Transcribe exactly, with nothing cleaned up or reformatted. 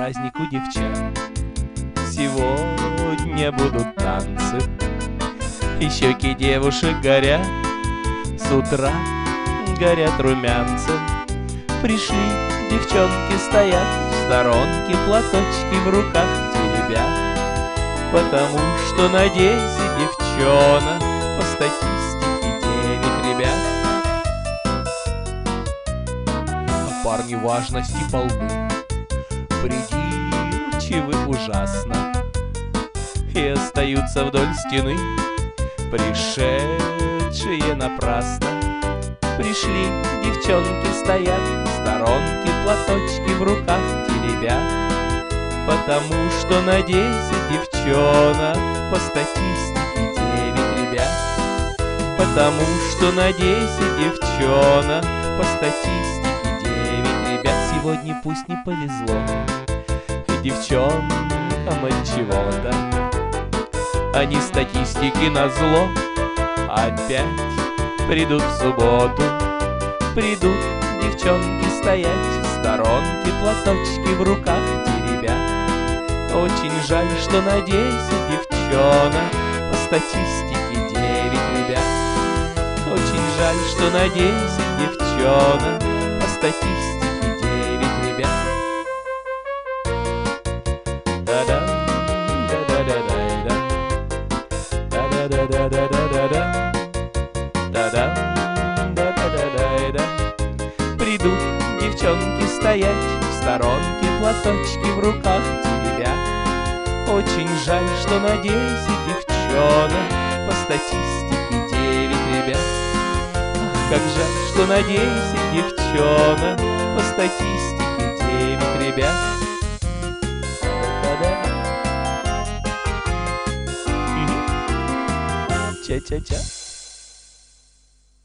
праздник у девчат. Сегодня будут танцы, и щеки девушек горят. С утра горят румянцем. Пришли девчонки, стоят в сторонке, платочки в руках теребят. Потому что на десять девчонок по статистике девять ребят. А парни важности полны, придирчивы ужасно, и остаются вдоль стены, пришедшие напрасно. Пришли девчонки, стоят в сторонке, платочки в руках теребят. Потому что на десять девчонок по статистике девять ребят. Потому что на десять девчонок по статистике девять ребят. Сегодня пусть не повезло девчонкам от чего-то, они статистики назло опять придут в субботу. Придут девчонки стоять в сторонке, платочки в руках теребят. Очень жаль, что на десять девчонок по статистике девять ребят. Очень жаль, что на десять девчонок по статистике девять ребят. Да-да, да-да-да-да-да, да-да-да-да-да-да, да-да, да-да-да-да-да. Придут девчонки стоять в сторонке, платочки в руках теребят. Очень жаль, что на десять девчонок по статистике девять ребят. Ах, как жаль, что на десять девчонок по статистике девять ребят. Да-да. Ча-ча-ча.